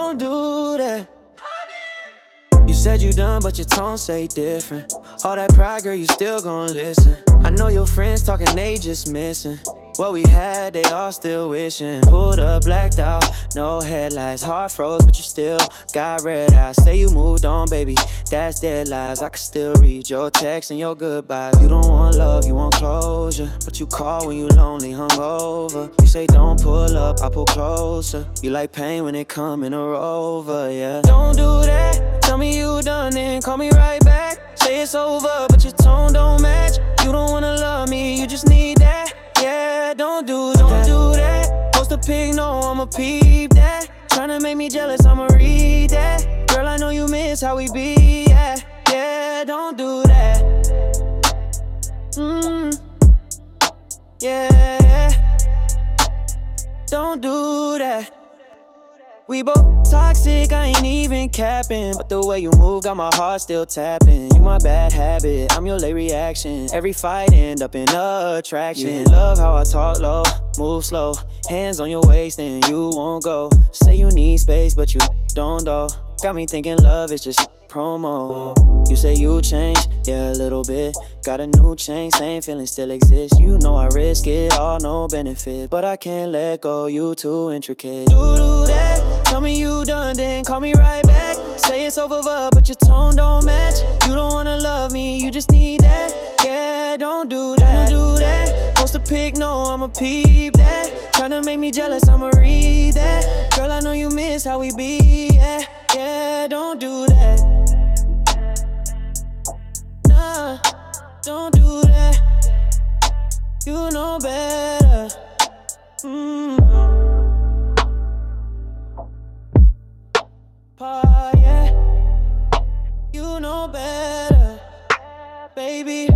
don't do that. You said you done, but your tone say different. All that pride, girl, you still gon' listen. I know your friends talking, they just missing what we had, they all still wishing. Pulled up, blacked out, no headlights. Heart froze, but you still got red eyes. Say you moved on, baby, that's dead lies. I can still read your texts and your goodbyes. You don't want love, you want closure, but you call when you lonely, hungover. You say don't pull up, I pull closer. You like pain when it come in a Rover, yeah. Don't do that, tell me you done, then call me right back. Say it's over, but your tone don't match. You don't wanna love me, you just need that. Yeah, don't do that. Post a pic, no, I'ma peep that. Tryna make me jealous, I'ma read that. Girl, I know you miss how we be, yeah. Yeah, don't do that. Yeah, don't do that. We both toxic, I ain't even capping. But the way you move got my heart still tapping. You my bad habit, I'm your late reaction. Every fight end up in a attraction. Love how I talk low, move slow. Hands on your waist and you won't go. Say you need space but you don't though. Got me thinking love is just promo. You say you changed, yeah, a little bit. Got a new chain, same feeling still exists. You know I risk it, all no benefit. But I can't let go, you too intricate. Do that, tell me you done, then call me right back. Say it's over, but your tone don't match. You don't wanna love me, you just need that. Yeah, don't do that, do that. Post a pic, no, I'ma peep that. Tryna make me jealous, I'ma read that. Girl, I know you miss how we be, yeah. Yeah, don't do that. Nah, don't do that. You know better. Yeah, you know better, baby.